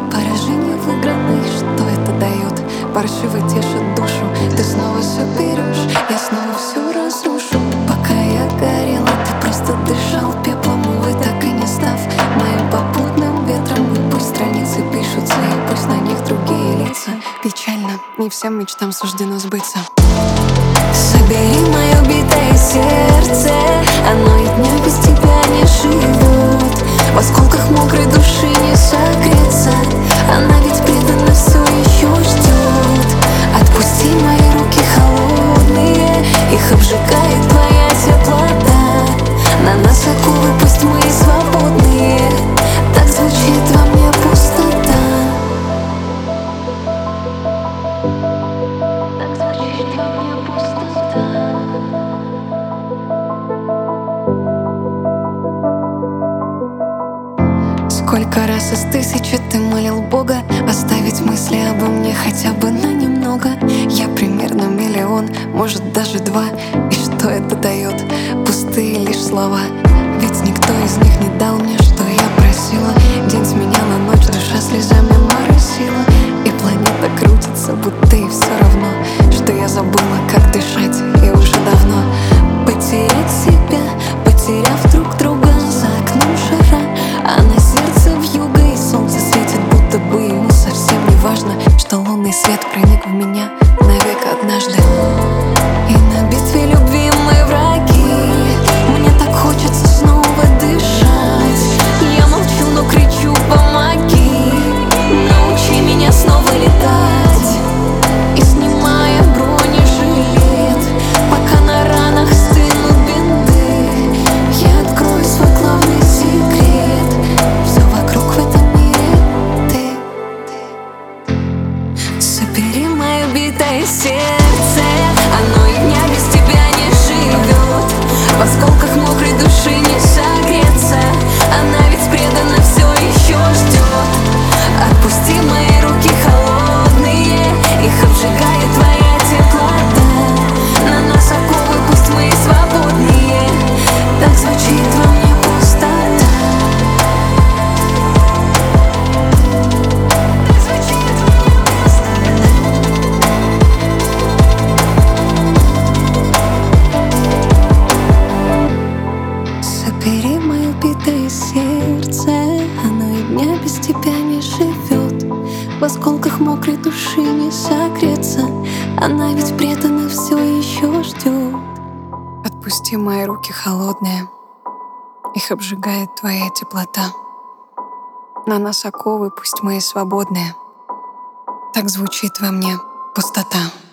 Поражение выигранное, что это дает? Паршиво тешит душу. Ты снова все берешь, я снова все разрушу. Пока я горела, ты просто дышал пеплом. Увы, так и не став моим попутным ветром. И пусть страницы пишутся, и пусть на них другие лица. Печально, не всем мечтам суждено сбыться. Собери мое битое сердце, оно и дня без тебя не живет. В осколках мокрой души не согреться, она ведь предана все еще ждет. Отпусти мои руки холодные, их обжигает твоя теплота. На нас оковы, пусть мы и свободные, так звучит во мне пустота. Так звучит во мне пустота. Сколько раз из тысячи ты молил Бога оставить мысли обо мне хотя бы на немного. Я примерно миллион, может даже 2. И что это дает? Пустые лишь слова. Ведь никто из них не дал мне, что я просила. День сменяла ночь, душа слезами моросила. И планета крутится, будто и все равно, что я забыла, как дышать, и уже давно. Потерять себя, потеряв друг друга за окном жара, а на сердце вьюга, и солнце светит, будто бы ему совсем не важно, что лунный свет проник в меня навек однажды. И на битве любви мы враги, мне так хочется снова дышать. Я молчу, но кричу: помоги, научи меня снова летать. И снимая бронежилет, пока на ранах стынут бинты, я открою свой главный секрет. Все вокруг в этом мире ты. Собери мое битое сердце, оно и дня без тебя не живет. В осколках мокрой души не согреться, она ведь предана все еще ждет. Отпусти мои руки холодные, их обжигает твоя теплота. На нас оковы, пусть мы и свободные, так звучит во мне пустота. Так звучит во мне пустота. Собери мое битое сердце, оно и дня без тебя не живет. В осколках мокрой души не согреться, она ведь предана все еще ждет. Отпусти мои руки холодные, их обжигает твоя теплота. На нас оковы, пусть мы и свободные, так звучит во мне пустота.